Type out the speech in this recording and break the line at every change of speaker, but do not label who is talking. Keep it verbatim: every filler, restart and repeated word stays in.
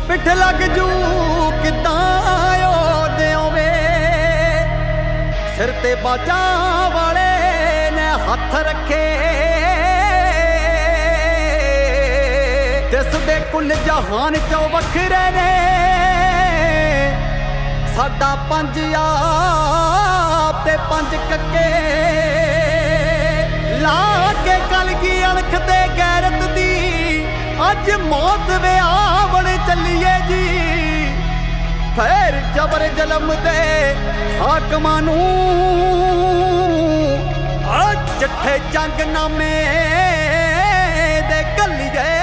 ਪਿੱਠ ਲੱਗ ਜੂ ਕਿੱਦਾਂ ਓਦਿਓਂ ਵੇ ਸਿਰ ਤੇ ਬਾਜਾਂ ਵਾਲੇ ਨੇ ਹੱਥ ਰੱਖੇ ਦਿਸਦੇ ਕੁੱਲ ਜਹਾਨ ਚੋਂ ਵੱਖਰੇ ਨੇ ਸਾਡਾ ਪੰਜ ਆਪ ਤੇ ਪੰਜ ਕੱਕੇ ਲਾ ਕੇ ਕਲਗੀ ਅਣਖ ਤੇ ਗੈਰਤ ਦੀ ਅੱਜ ਮੌਤ ਵਿਆਵਣ ਚੱਲੀਏ ਜੀ ਫੇਰ ਜ਼ਬਰ ਜ਼ਲਮ ਦੇ ਹਾਕਮਾਂ ਨੂੰ ਆ ਚੱਠੇ ਜੰਗਨਾਮੇ ਦੇ ਘੱਲੀਏ